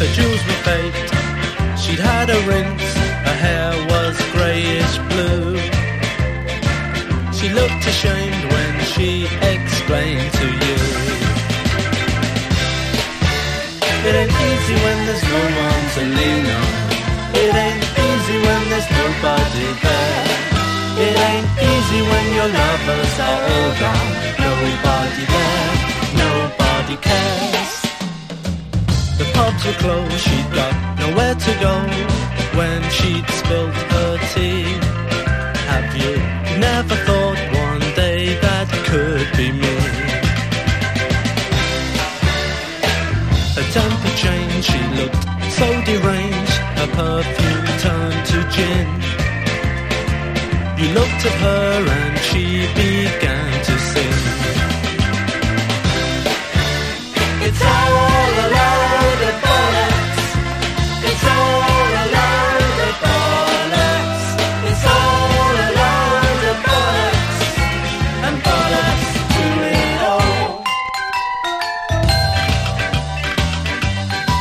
Her jewels were faked, she'd had a rinse, her hair was greyish blue. She looked ashamed when she explained to you. It ain't easy when there's no one to lean on. It ain't easy when there's nobody there. It ain't easy when your lovers are all gone. Nobody there, nobody cares. The pubs were closed, she'd got nowhere to go when she'd spilled her tea. Have you never thought one day that could be me? Her temper changed, she looked so deranged. Her perfume turned to gin. You looked at her and she began to sing. It's all